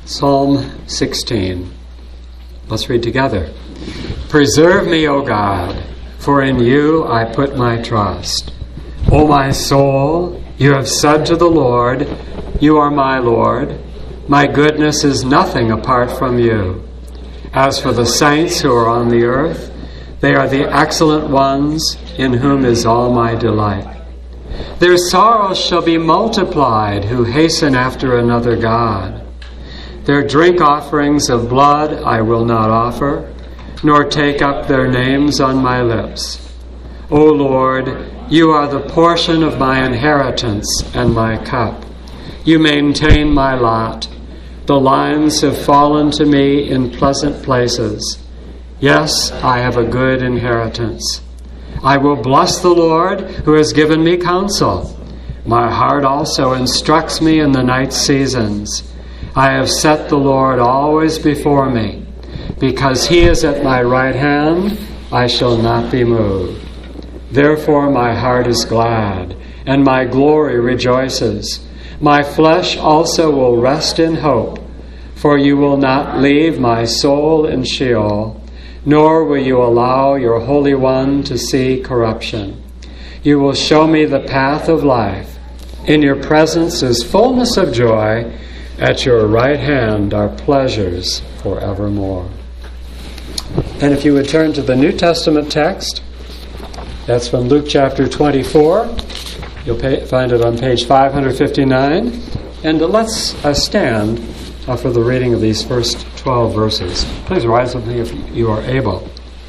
Psalm 16. Let's read together. Preserve me, O God, for in you I put my trust. O my soul, you have said to the Lord, you are my Lord. My goodness is nothing apart from you. As for the saints who are on the earth, they are the excellent ones in whom is all my delight. Their sorrows shall be multiplied who hasten after another God. Their drink offerings of blood I will not offer, nor take up their names on my lips. O Lord, you are the portion of my inheritance and my cup. You maintain my lot. The lines have fallen to me in pleasant places. Yes, I have a good inheritance. I will bless the Lord who has given me counsel. My heart also instructs me in the night seasons. I have set the Lord always before me. Because he is at my right hand, I shall not be moved. Therefore my heart is glad, and my glory rejoices. My flesh also will rest in hope, for you will not leave my soul in Sheol, nor will you allow your Holy One to see corruption. You will show me the path of life. In your presence is fullness of joy. At your right hand are pleasures forevermore. And if you would turn to the New Testament text, that's from Luke chapter 24. You'll find it on page 559. And let's stand for the reading of these first 12 verses. Please rise with me if you are able.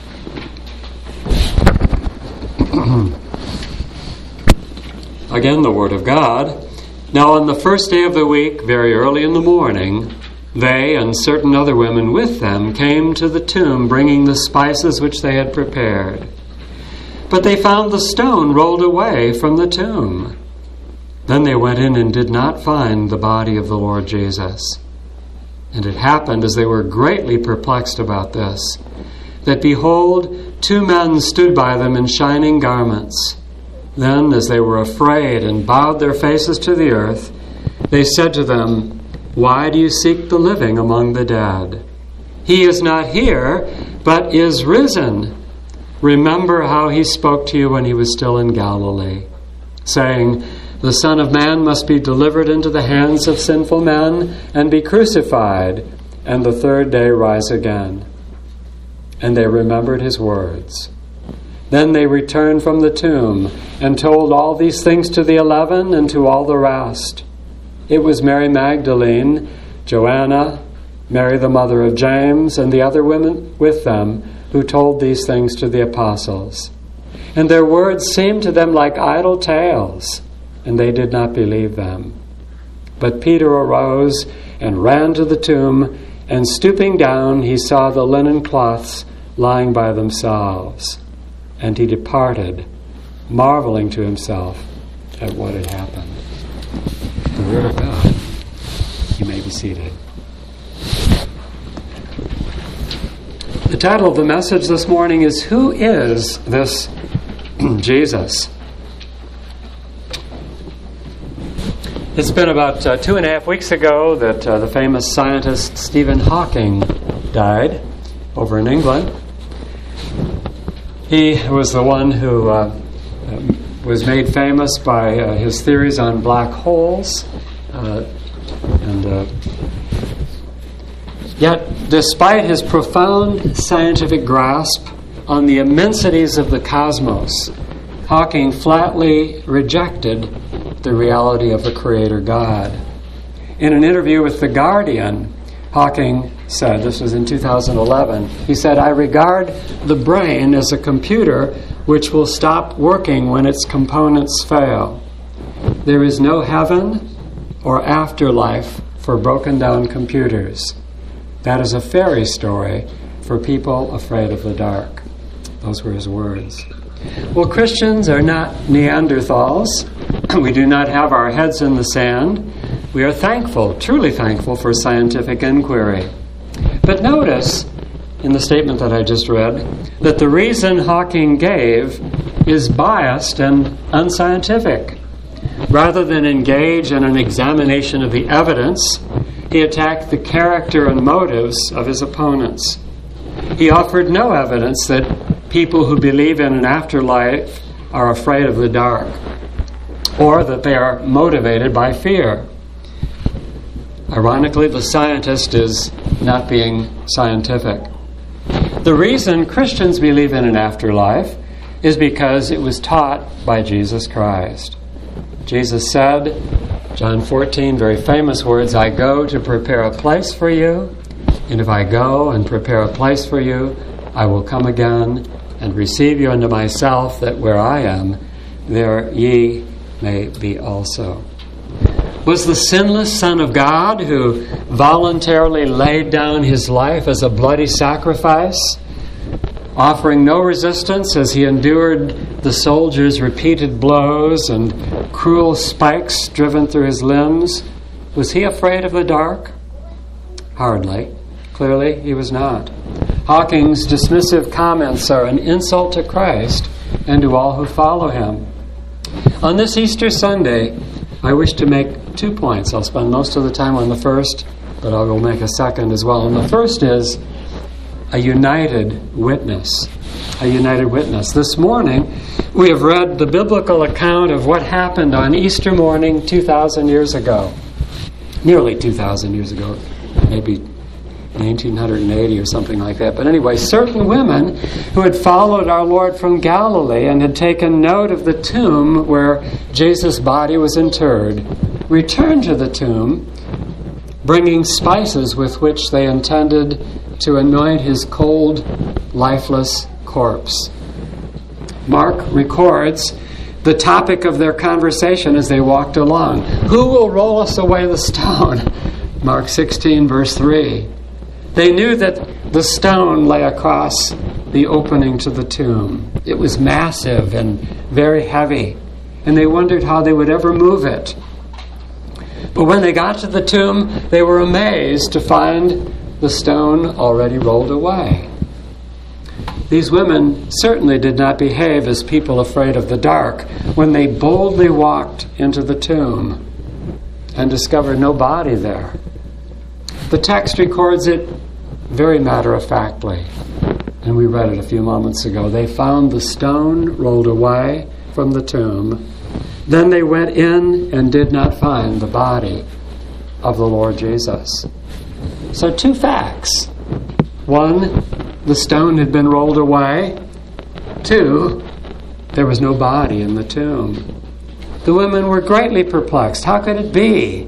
Again, the Word of God. Now on the first day of the week, very early in the morning, they and certain other women with them came to the tomb, bringing the spices which they had prepared. But they found the stone rolled away from the tomb. Then they went in and did not find the body of the Lord Jesus. And it happened, as they were greatly perplexed about this, that behold, two men stood by them in shining garments. Then, as they were afraid and bowed their faces to the earth, they said to them, Why do you seek the living among the dead? He is not here, but is risen. Remember how he spoke to you when he was still in Galilee, saying, The Son of Man must be delivered into the hands of sinful men and be crucified, and the third day rise again. And they remembered his words. Then they returned from the tomb and told all these things to the 11 and to all the rest. It was Mary Magdalene, Joanna, Mary the mother of James, and the other women with them who told these things to the apostles. And their words seemed to them like idle tales, and they did not believe them. But Peter arose and ran to the tomb, and stooping down, he saw the linen cloths lying by themselves. And he departed, marveling to himself at what had happened. The Word of God. You may be seated. The title of the message this morning is, Who is this Jesus? It's been about 2.5 weeks ago that the famous scientist Stephen Hawking died over in England. He was the one who was made famous by his theories on black holes. Yet, despite his profound scientific grasp on the immensities of the cosmos, Hawking flatly rejected the reality of the Creator God. In an interview with The Guardian, Hawking said, this was in 2011, he said, I regard the brain as a computer which will stop working when its components fail. There is no heaven or afterlife for broken down computers. That is a fairy story for people afraid of the dark. Those were his words. Well, Christians are not Neanderthals. We do not have our heads in the sand. We are thankful, truly thankful, for scientific inquiry. But notice, in the statement that I just read, that the reason Hawking gave is biased and unscientific. Rather than engage in an examination of the evidence, He attacked the character and motives of his opponents. He offered no evidence that people who believe in an afterlife are afraid of the dark, or that they are motivated by fear. Ironically, the scientist is not being scientific. The reason Christians believe in an afterlife is because it was taught by Jesus Christ. Jesus said, John 14, very famous words, "I go to prepare a place for you, and if I go and prepare a place for you, I will come again and receive you unto myself, that where I am, there ye may be also." Was the sinless Son of God, who voluntarily laid down his life as a bloody sacrifice, offering no resistance as he endured the soldiers' repeated blows and cruel spikes driven through his limbs, was he afraid of the dark? Hardly. Clearly, he was not. Hawking's dismissive comments are an insult to Christ and to all who follow him. On this Easter Sunday, I wish to make 2 points. I'll spend most of the time on the first, but I will make a second as well. And the first is a united witness. A united witness. This morning, we have read the biblical account of what happened on Easter morning 2,000 years ago. Nearly 2,000 years ago. Maybe 1980 or something like that. But anyway, certain women who had followed our Lord from Galilee and had taken note of the tomb where Jesus' body was interred, returned to the tomb, bringing spices with which they intended to anoint his cold, lifeless corpse. Mark records the topic of their conversation as they walked along. Who will roll us away the stone? Mark 16, verse 3. They knew that the stone lay across the opening to the tomb. It was massive and very heavy, and they wondered how they would ever move it. But when they got to the tomb, they were amazed to find the stone already rolled away. These women certainly did not behave as people afraid of the dark when they boldly walked into the tomb and discovered no body there. The text records it very matter-of-factly, and we read it a few moments ago. They found the stone rolled away from the tomb. Then they went in and did not find the body of the Lord Jesus. So 2 facts. 1, the stone had been rolled away. 2, there was no body in the tomb. The women were greatly perplexed. How could it be?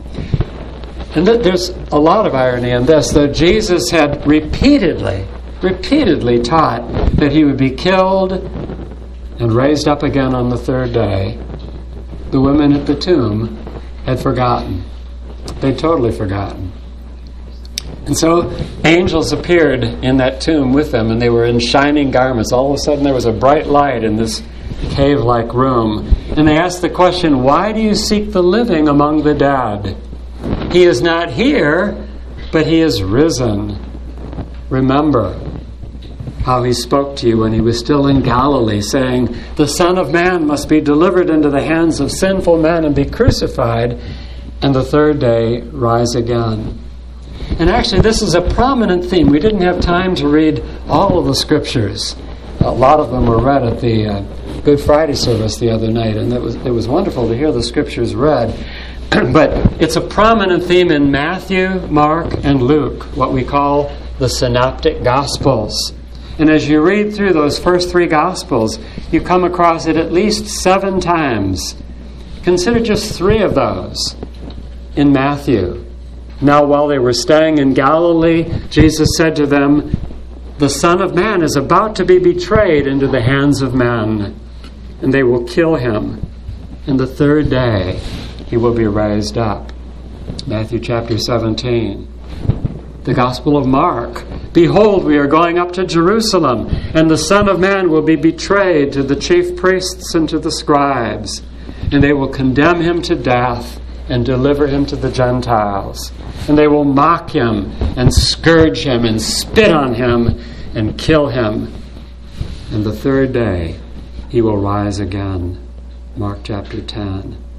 And there's a lot of irony in this, though Jesus had repeatedly taught that he would be killed and raised up again on the 3rd day. The women at the tomb had forgotten. They'd totally forgotten. And so angels appeared in that tomb with them, and they were in shining garments. All of a sudden there was a bright light in this cave-like room. And they asked the question, "Why do you seek the living among the dead? He is not here, but he is risen. Remember how he spoke to you when he was still in Galilee, saying, 'The Son of Man must be delivered into the hands of sinful men and be crucified, and the 3rd day rise again.'" And actually, this is a prominent theme. We didn't have time to read all of the scriptures. A lot of them were read at the Good Friday service the other night, and it was wonderful to hear the scriptures read. But it's a prominent theme in Matthew, Mark, and Luke, what we call the Synoptic Gospels. And as you read through those first 3 Gospels, you come across it at least 7 times. Consider just 3 of those in Matthew. Now, while they were staying in Galilee, Jesus said to them, "The Son of Man is about to be betrayed into the hands of men, and they will kill him. And the 3rd day he will be raised up." Matthew chapter 17. The Gospel of Mark. "Behold, we are going up to Jerusalem, and the Son of Man will be betrayed to the chief priests and to the scribes, and they will condemn him to death and deliver him to the Gentiles. And they will mock him and scourge him and spit on him and kill him. And the 3rd day he will rise again." Mark chapter 10.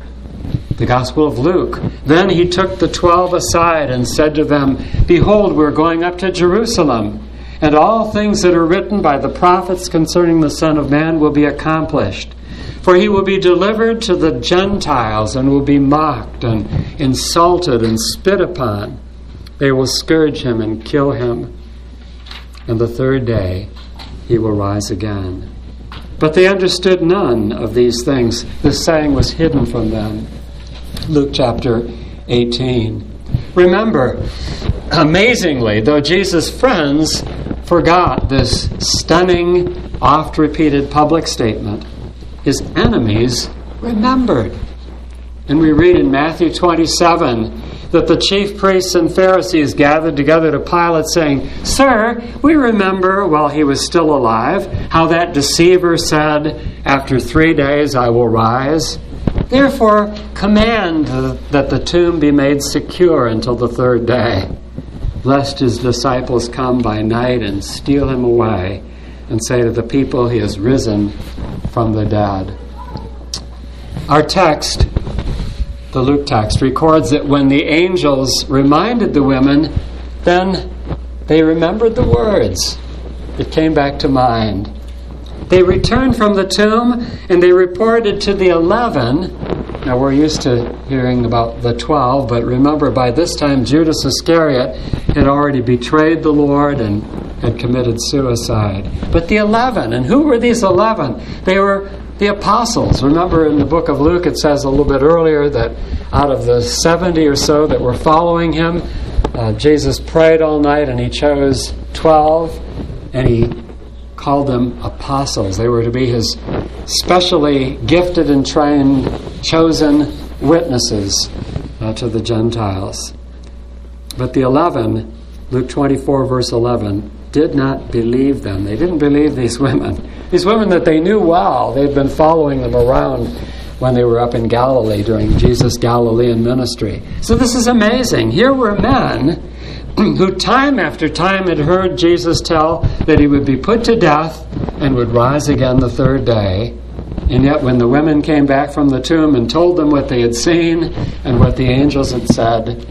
The Gospel of Luke. Then he took the 12 aside and said to them, "Behold, we're going up to Jerusalem, and all things that are written by the prophets concerning the Son of Man will be accomplished. For he will be delivered to the Gentiles and will be mocked and insulted and spit upon. They will scourge him and kill him. And the third day he will rise again." But they understood none of these things. This saying was hidden from them. Luke chapter 18. Remember, amazingly, though Jesus' friends forgot this stunning, oft-repeated public statement, his enemies remembered. And we read in Matthew 27 that the chief priests and Pharisees gathered together to Pilate, saying, "Sir, we remember while he was still alive how that deceiver said, 'After 3 days I will rise.' Therefore, command that the tomb be made secure until the third day, lest his disciples come by night and steal him away and say to the people, 'He has risen from the dead.'" Our text, the Luke text, records that when the angels reminded the women, then they remembered the words. It came back to mind. They returned from the tomb and they reported to the 11. Now we're used to hearing about the 12, but remember by this time Judas Iscariot had already betrayed the Lord and had committed suicide. But the 11, and who were these 11? They were the apostles. Remember in the book of Luke it says a little bit earlier that out of the 70 or so that were following him, Jesus prayed all night and he chose 12 and he called them apostles. They were to be his specially gifted and trained, chosen witnesses to the Gentiles. But the 11, Luke 24 verse 11, did not believe them. They didn't believe these women. These women that they knew well. They'd been following them around when they were up in Galilee during Jesus' Galilean ministry. So this is amazing. Here were men who time after time had heard Jesus tell that he would be put to death and would rise again the third day. And yet when the women came back from the tomb and told them what they had seen and what the angels had said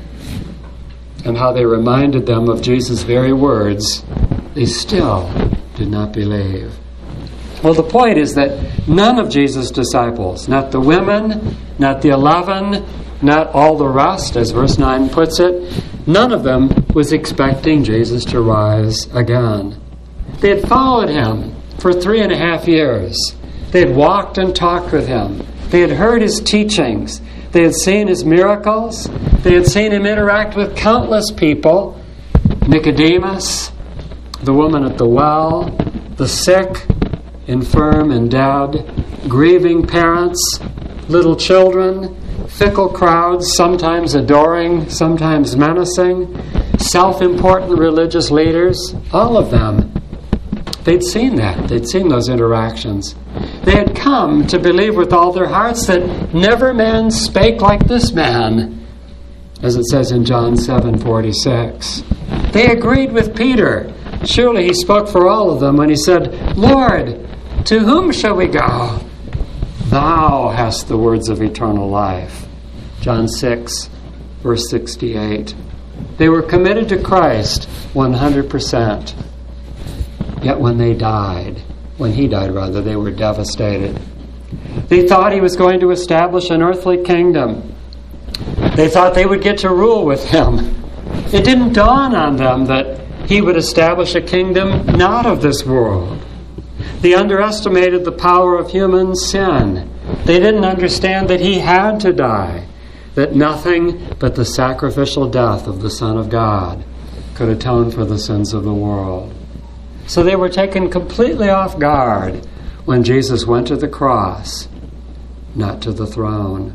and how they reminded them of Jesus' very words, they still did not believe. Well, the point is that none of Jesus' disciples, not the women, not the 11, not all the rest, as verse 9 puts it, none of them was expecting Jesus to rise again. They had followed him for 3.5 years. They had walked and talked with him. They had heard his teachings. They had seen his miracles. They had seen him interact with countless people. Nicodemus, the woman at the well, the sick, infirm and dead, grieving parents, little children, fickle crowds, sometimes adoring, sometimes menacing, self-important religious leaders, all of them. They'd seen that. They'd seen those interactions. They had come to believe with all their hearts that never man spake like this man, as it says in John 7:46. They agreed with Peter. Surely he spoke for all of them when he said, "Lord, to whom shall we go? Thou hast the words of eternal life." John 6, verse 68. They were committed to Christ 100%. Yet when he died, they were devastated. They thought he was going to establish an earthly kingdom. They thought they would get to rule with him. It didn't dawn on them that he would establish a kingdom not of this world. They underestimated the power of human sin. They didn't understand that he had to die, that nothing but the sacrificial death of the Son of God could atone for the sins of the world. So they were taken completely off guard when Jesus went to the cross, not to the throne.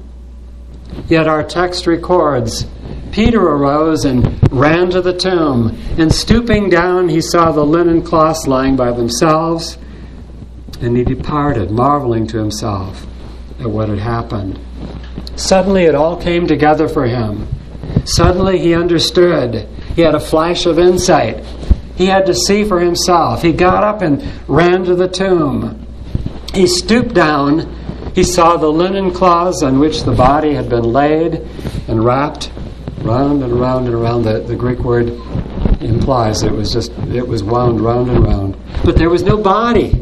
Yet our text records, Peter arose and ran to the tomb, and stooping down he saw the linen cloths lying by themselves, and he departed, marveling to himself at what had happened. Suddenly it all came together for him. Suddenly he understood. He had a flash of insight. He had to see for himself. He got up and ran to the tomb. He stooped down. He saw the linen cloths on which the body had been laid and wrapped round and round and around. The Greek word implies it was wound round and round. But there was no body.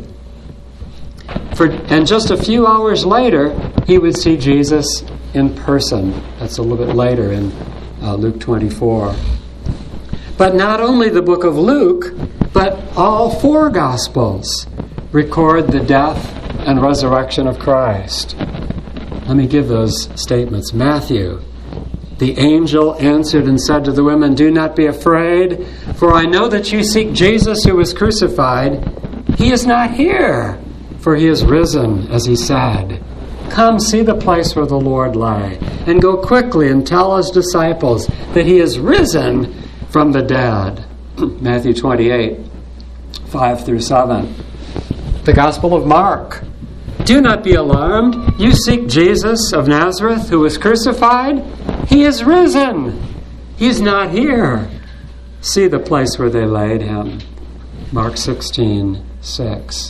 And just a few hours later, he would see Jesus in person. That's a little bit later in Luke 24. But not only the book of Luke, but all four Gospels record the death and resurrection of Christ. Let me give those statements. Matthew, the angel answered and said to the women, "Do not be afraid, for I know that you seek Jesus who was crucified. He is not here, for he is risen, as he said. Come, see the place where the Lord lay, and go quickly and tell his disciples that he is risen from the dead." Matthew 28, 5 through 7. The Gospel of Mark. "Do not be alarmed. You seek Jesus of Nazareth, who was crucified. He is risen. He is not here. See the place where they laid him." Mark 16, 6.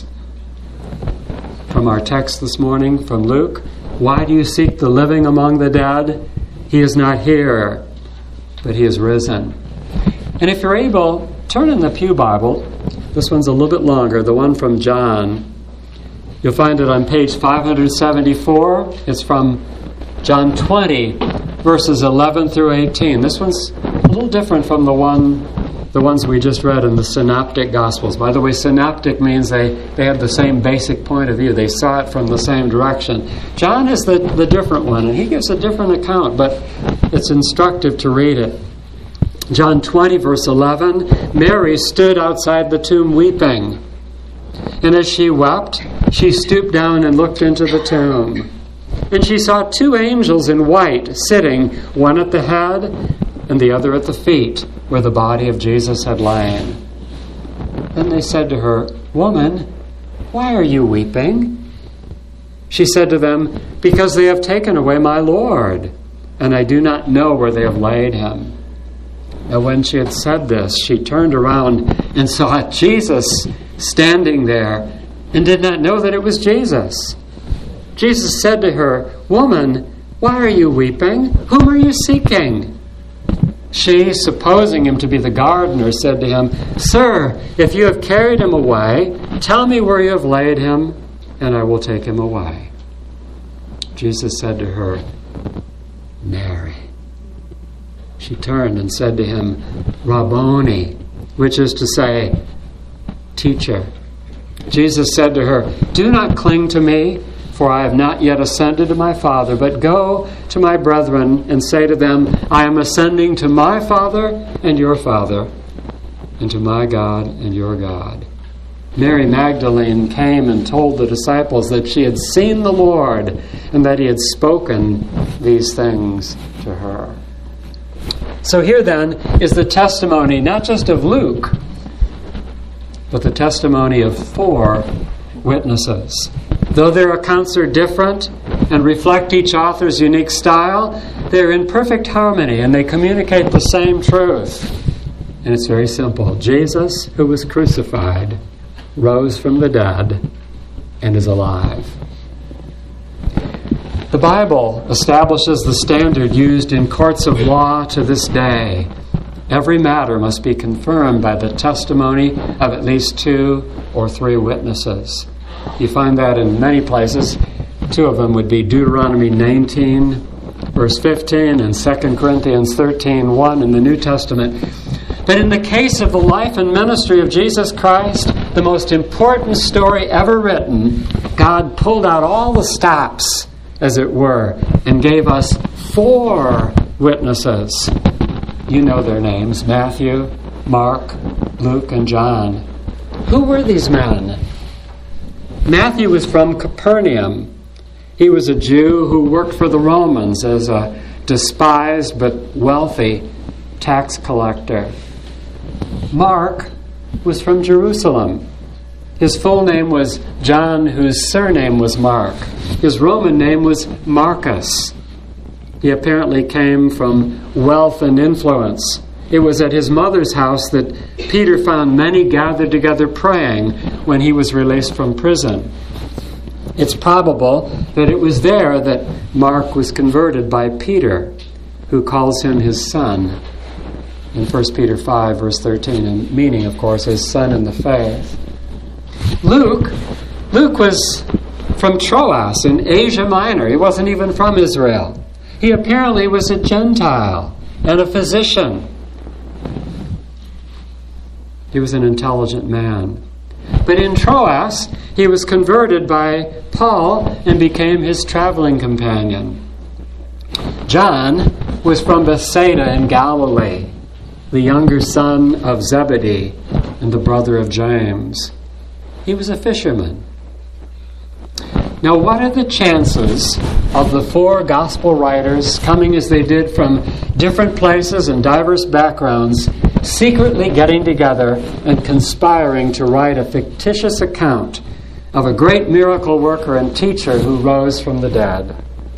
From our text this morning from Luke, "Why do you seek the living among the dead? He is not here, but he is risen." And if you're able, turn in the Pew Bible. This one's a little bit longer, the one from John. You'll find it on page 574. It's from John 20, verses 11 through 18. This one's a little different from the ones we just read in the Synoptic Gospels. By the way, synoptic means they have the same basic point of view. They saw it from the same direction. John is the different one, and he gives a different account, but it's instructive to read it. John 20, verse 11, "Mary stood outside the tomb weeping. And as she wept, she stooped down and looked into the tomb. And she saw two angels in white sitting, one at the head and the other at the feet, where the body of Jesus had lain. Then they said to her, 'Woman, why are you weeping?' She said to them, 'Because they have taken away my Lord, and I do not know where they have laid him.' And when she had said this, she turned around and saw Jesus standing there, and did not know that it was Jesus. Jesus said to her, 'Woman, why are you weeping? Whom are you seeking?' She, supposing him to be the gardener, said to him, 'Sir, if you have carried him away, tell me where you have laid him, and I will take him away.' Jesus said to her, 'Mary.' She turned and said to him, 'Rabboni,' which is to say, Teacher. Jesus said to her, 'Do not cling to me, for I have not yet ascended to my Father, but go to my brethren and say to them, I am ascending to my Father and your Father, and to my God and your God.' Mary Magdalene came and told the disciples that she had seen the Lord and that he had spoken these things to her." So here then is the testimony not just of Luke, but the testimony of four witnesses. Though their accounts are different and reflect each author's unique style, they're in perfect harmony and they communicate the same truth. And it's very simple. Jesus, who was crucified, rose from the dead and is alive. The Bible establishes the standard used in courts of law to this day. Every matter must be confirmed by the testimony of at least 2 or 3 witnesses. You find that in many places. 2 of them would be Deuteronomy 19, verse 15, and 2 Corinthians 13:1 in the New Testament. But in the case of the life and ministry of Jesus Christ, the most important story ever written, God pulled out all the stops, as it were, and gave us 4 witnesses. You know their names: Matthew, Mark, Luke, and John. Who were these men? Matthew was from Capernaum. He was a Jew who worked for the Romans as a despised but wealthy tax collector. Mark was from Jerusalem. His full name was John, whose surname was Mark. His Roman name was Marcus. He apparently came from wealth and influence. It was at his mother's house that Peter found many gathered together praying when he was released from prison. It's probable that it was there that Mark was converted by Peter, who calls him his son in 1 Peter 5, verse 13, and meaning, of course, his son in the faith. Luke was from Troas in Asia Minor. He wasn't even from Israel. He apparently was a Gentile and a physician. He was an intelligent man. But in Troas, he was converted by Paul and became his traveling companion. John was from Bethsaida in Galilee, the younger son of Zebedee and the brother of James. He was a fisherman. Now, what are the chances of the four gospel writers, coming as they did from different places and diverse backgrounds, secretly getting together and conspiring to write a fictitious account of a great miracle worker and teacher who rose from the dead?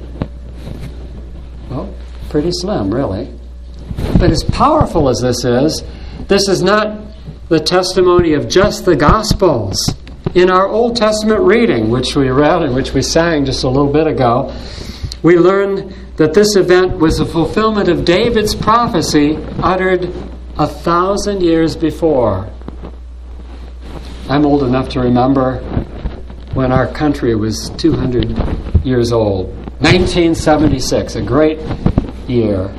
Well, pretty slim, really. But as powerful as this is not the testimony of just the Gospels. In our Old Testament reading, which we read and which we sang just a little bit ago, we learn that this event was a fulfillment of David's prophecy uttered 1,000 years before. I'm old enough to remember when our country was 200 years old. 1976, a great year.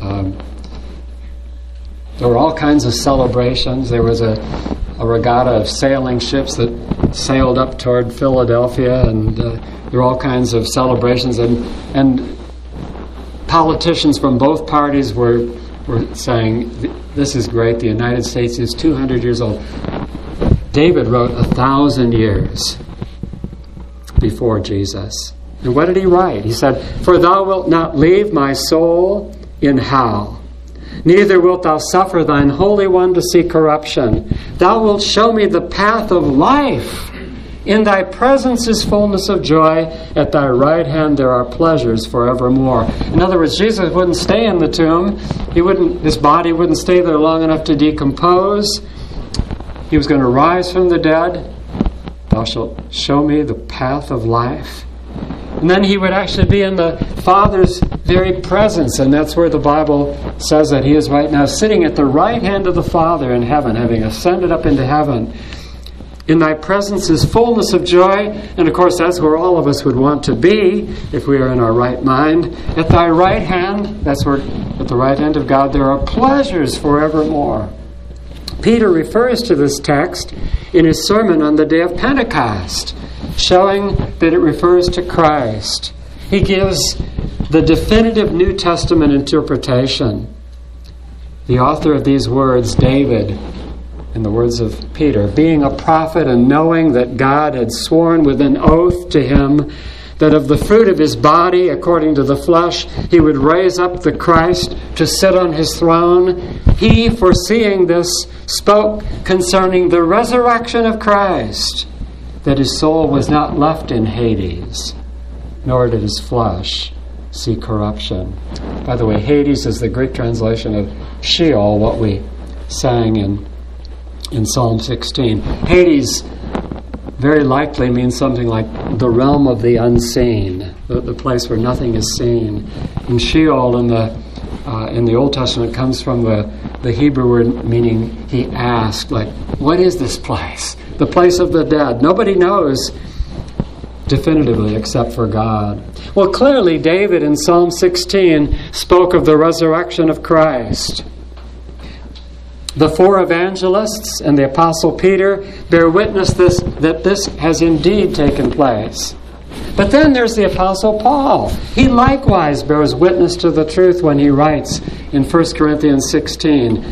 There were all kinds of celebrations. There was a regatta of sailing ships that sailed up toward Philadelphia, and there were all kinds of celebrations, and politicians from both parties were saying, this is great, the United States is 200 years old. David wrote 1,000 years before Jesus. And what did he write? He said, "For thou wilt not leave my soul in hell, neither wilt thou suffer thine Holy One to see corruption. Thou wilt show me the path of life. In thy presence is fullness of joy. At thy right hand there are pleasures forevermore." In other words, Jesus wouldn't stay in the tomb. His body wouldn't stay there long enough to decompose. He was going to rise from the dead. Thou shalt show me the path of life. And then he would actually be in the Father's very presence, and that's where the Bible says that he is right now sitting at the right hand of the Father in heaven, having ascended up into heaven. In thy presence is fullness of joy, and of course that's where all of us would want to be if we are in our right mind. At thy right hand, that's where at the right hand of God there are pleasures forevermore. Peter refers to this text in his sermon on the day of Pentecost, showing that it refers to Christ. He gives the definitive New Testament interpretation. The author of these words, David, in the words of Peter, being a prophet and knowing that God had sworn with an oath to him that of the fruit of his body, according to the flesh, he would raise up the Christ to sit on his throne, he, foreseeing this, spoke concerning the resurrection of Christ, that his soul was not left in Hades, nor did his flesh see corruption. By the way, Hades is the Greek translation of Sheol, what we sang in Psalm 16. Hades very likely means something like the realm of the unseen, the place where nothing is seen. And Sheol in the Old Testament comes from the Hebrew word meaning he asked, like, what is this place? The place of the dead. Nobody knows definitively except for God. Well, clearly David in Psalm 16 spoke of the resurrection of Christ. The four evangelists and the Apostle Peter bear witness that this has indeed taken place. But then there's the Apostle Paul. He likewise bears witness to the truth when he writes in 1 Corinthians 15,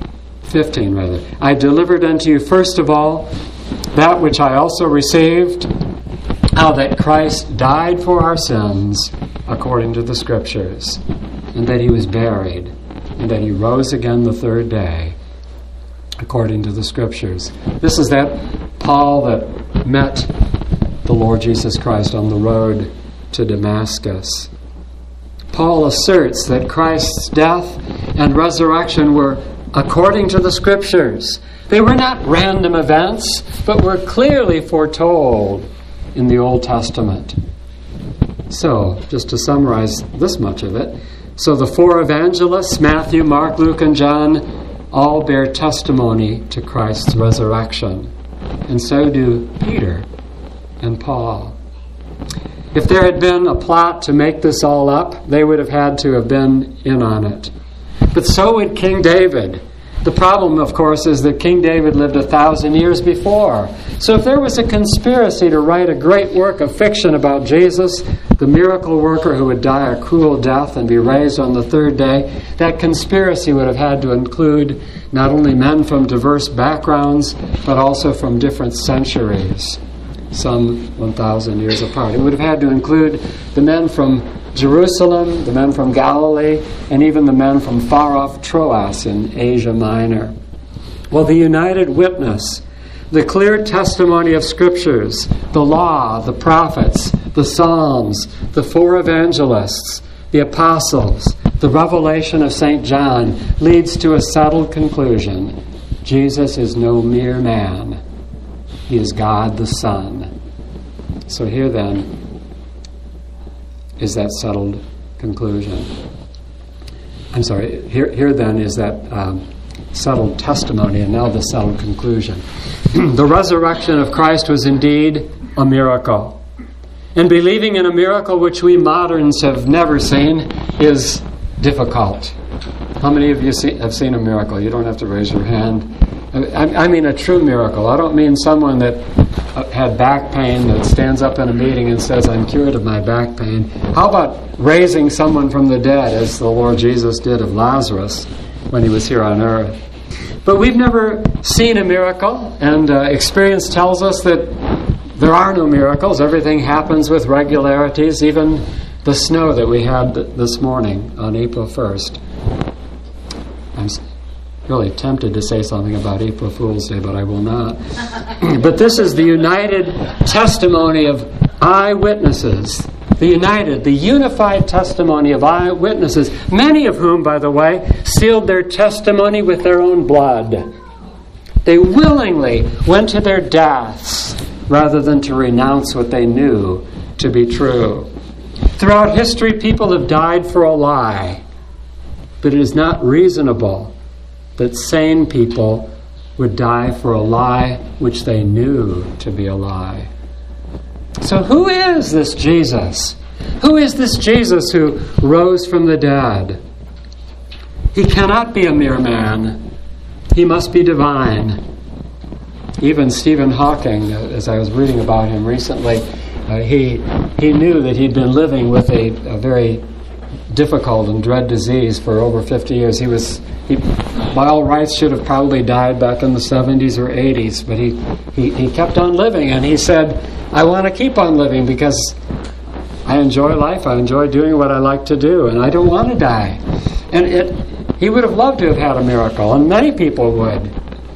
I delivered unto you first of all that which I also received, how that Christ died for our sins according to the Scriptures, and that he was buried, and that he rose again the third day according to the Scriptures. This is that Paul that met the Lord Jesus Christ on the road to Damascus. Paul asserts that Christ's death and resurrection were according to the Scriptures. They were not random events, but were clearly foretold in the Old Testament. So, just to summarize this much of it, so the four evangelists, Matthew, Mark, Luke, and John, all bear testimony to Christ's resurrection. And so do Peter and Paul. If there had been a plot to make this all up, they would have had to have been in on it. But so would King David. The problem, of course, is that King David lived 1,000 years before. So if there was a conspiracy to write a great work of fiction about Jesus, the miracle worker who would die a cruel death and be raised on the third day, that conspiracy would have had to include not only men from diverse backgrounds, but also from different centuries, some 1,000 years apart. It would have had to include the men from Jerusalem, the men from Galilee, and even the men from far-off Troas in Asia Minor. Well, the united witness, the clear testimony of Scriptures, the law, the prophets, the Psalms, the four evangelists, the apostles, the revelation of St. John, leads to a settled conclusion. Jesus is no mere man. He is God the Son. So here then is that settled conclusion. I'm sorry, here then is that settled testimony, and now the settled conclusion. The resurrection of Christ was indeed a miracle. And believing in a miracle which we moderns have never seen is difficult. How many of you have seen a miracle? You don't have to raise your hand. I mean a true miracle. I don't mean someone that had back pain that stands up in a meeting and says, I'm cured of my back pain. How about raising someone from the dead, as the Lord Jesus did of Lazarus when he was here on earth? But we've never seen a miracle, and experience tells us that there are no miracles. Everything happens with regularities, even the snow that we had this morning on April 1st. I'm really tempted to say something about April Fool's Day, but I will not. But this is the united testimony of eyewitnesses. The unified testimony of eyewitnesses, many of whom, by the way, sealed their testimony with their own blood. They willingly went to their deaths rather than to renounce what they knew to be true. Throughout history, people have died for a lie, but it is not reasonable that sane people would die for a lie which they knew to be a lie. So who is this Jesus? Who is this Jesus who rose from the dead? He cannot be a mere man. He must be divine. Even Stephen Hawking, as I was reading about him recently, he knew that he'd been living with a very difficult and dread disease for over 50 years. He by all rights should have probably died back in the 70s or 80s, but he kept on living, and he said, I want to keep on living because I enjoy life, I enjoy doing what I like to do, and I don't want to die. And he would have loved to have had a miracle, and many people would.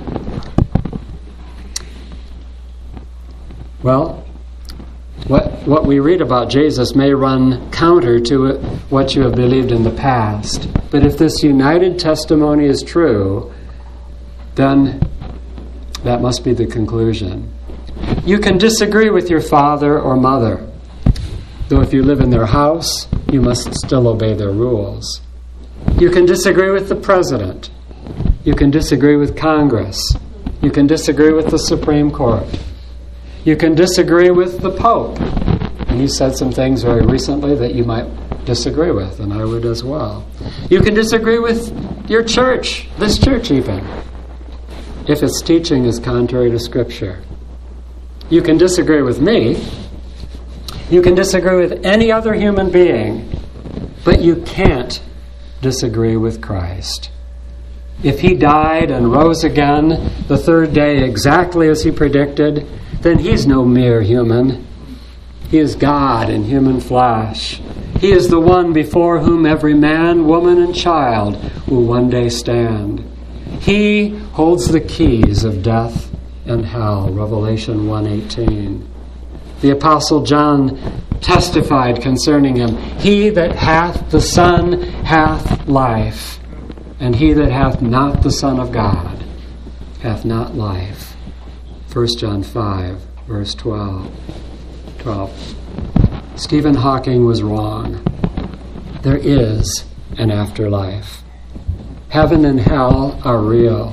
Well, what we read about Jesus may run counter to what you have believed in the past. But if this united testimony is true, then that must be the conclusion. You can disagree with your father or mother, though if you live in their house, you must still obey their rules. You can disagree with the president. You can disagree with Congress. You can disagree with the Supreme Court. You can disagree with the Pope. And he said some things very recently that you might disagree with, and I would as well. You can disagree with your church, this church even, if its teaching is contrary to Scripture. You can disagree with me. You can disagree with any other human being, but you can't disagree with Christ. If he died and rose again the third day exactly as he predicted, then he's no mere human. He is God in human flesh. He is the one before whom every man, woman, and child will one day stand. He holds the keys of death and hell, Revelation 1:18. The Apostle John testified concerning him, He that hath the Son hath life, and he that hath not the Son of God hath not life. 1 John 5, verse 12. 12. Stephen Hawking was wrong. There is an afterlife. Heaven and hell are real.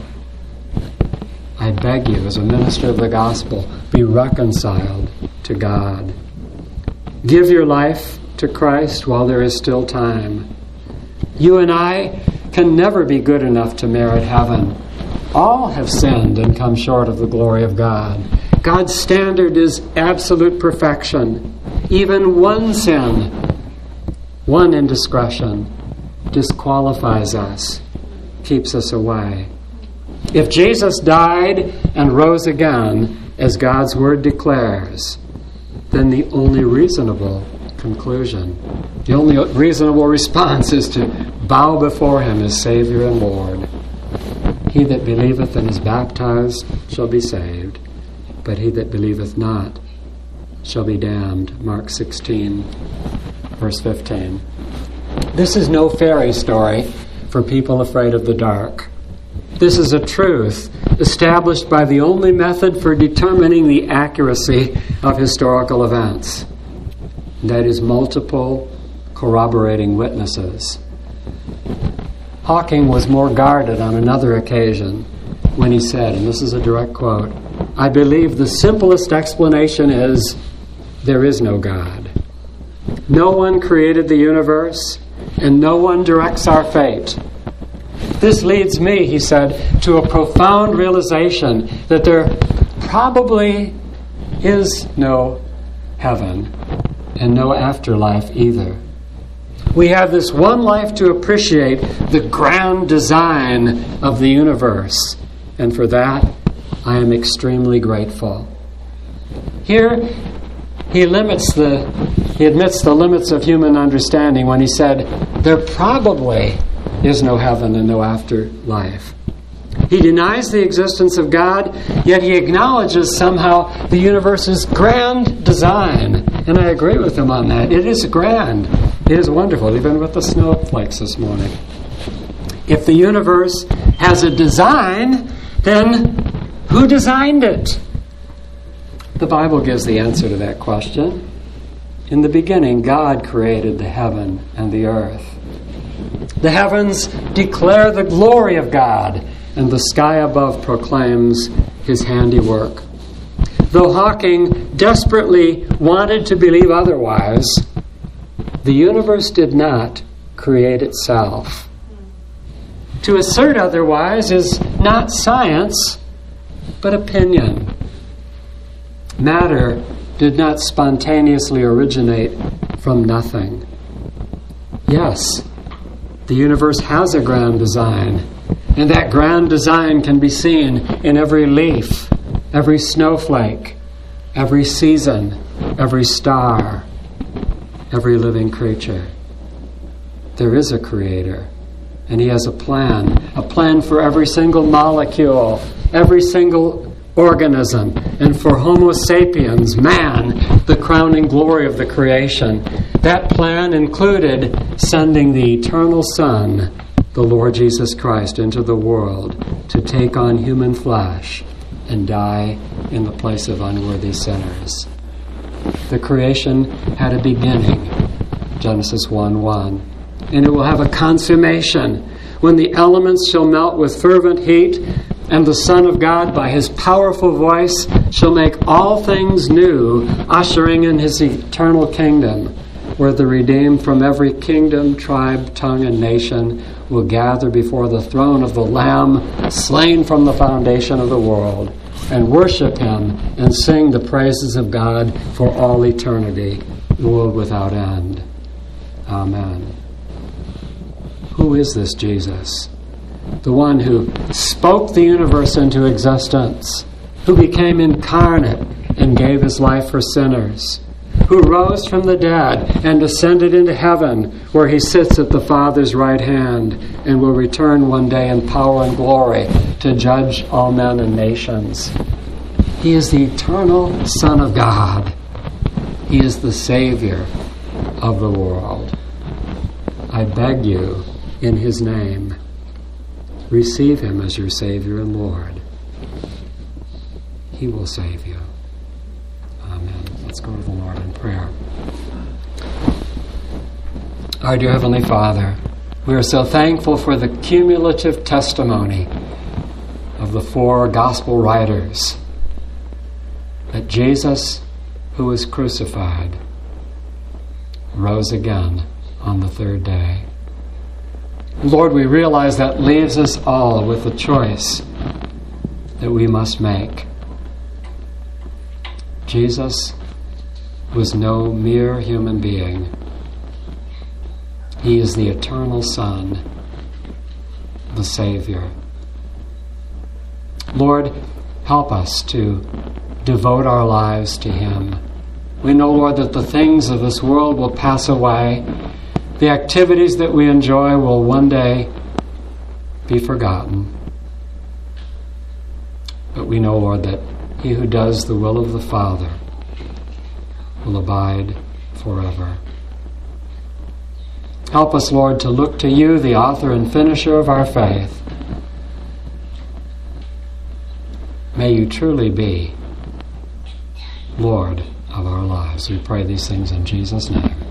I beg you, as a minister of the gospel, be reconciled to God. Give your life to Christ while there is still time. You and I can never be good enough to merit heaven. All have sinned and come short of the glory of God. God's standard is absolute perfection. Even one sin, one indiscretion, disqualifies us, keeps us away. If Jesus died and rose again, as God's word declares, then the only reasonable conclusion, the only reasonable response is to bow before him as Savior and Lord. He that believeth and is baptized shall be saved, but he that believeth not shall be damned. Mark 16, verse 15. This is no fairy story for people afraid of the dark. This is a truth established by the only method for determining the accuracy of historical events. That is multiple corroborating witnesses. Hawking was more guarded on another occasion when he said, and this is a direct quote, "I believe the simplest explanation is there is no God. No one created the universe, and no one directs our fate. This leads me," he said, "to a profound realization that there probably is no heaven and no afterlife either. We have this one life to appreciate the grand design of the universe, and for that I am extremely grateful." Here he admits the limits of human understanding when he said, there probably is no heaven and no afterlife. He denies the existence of God, yet he acknowledges somehow the universe's grand design. And I agree with him on that. It is grand. It is wonderful, even with the snowflakes this morning. If the universe has a design, then who designed it? The Bible gives the answer to that question. In the beginning, God created the heaven and the earth. The heavens declare the glory of God, and the sky above proclaims his handiwork. Though Hawking desperately wanted to believe otherwise, the universe did not create itself. To assert otherwise is not science, but opinion. Matter did not spontaneously originate from nothing. Yes, the universe has a grand design, and that grand design can be seen in every leaf, every snowflake, every season, every star, every living creature. There is a creator, and he has a plan for every single molecule, every single organism, and for Homo sapiens, man, the crowning glory of the creation. That plan included sending the eternal Son, the Lord Jesus Christ, into the world to take on human flesh and die in the place of unworthy sinners. The creation had a beginning, Genesis 1:1, and it will have a consummation when the elements shall melt with fervent heat, and the Son of God, by his powerful voice, shall make all things new, ushering in his eternal kingdom, where the redeemed from every kingdom, tribe, tongue, and nation will gather before the throne of the Lamb, slain from the foundation of the world, and worship him and sing the praises of God for all eternity, world without end. Amen. Who is this Jesus? The one who spoke the universe into existence, who became incarnate and gave his life for sinners, who rose from the dead and ascended into heaven, where he sits at the Father's right hand and will return one day in power and glory to judge all men and nations. He is the eternal Son of God. He is the Savior of the world. I beg you, in his name, receive him as your Savior and Lord. He will save you. Amen. Let's go to the Lord in prayer. Our dear Heavenly Father, we are so thankful for the cumulative testimony of the 4 gospel writers that Jesus, who was crucified, rose again on the 3rd day. Lord, we realize that leaves us all with a choice that we must make. Jesus was no mere human being. He is the eternal Son, the Savior. Lord, help us to devote our lives to Him. We know, Lord, that the things of this world will pass away. The activities that we enjoy will one day be forgotten. But we know, Lord, that he who does the will of the Father will abide forever. Help us, Lord, to look to you, the author and finisher of our faith. May you truly be Lord of our lives. We pray these things in Jesus' name.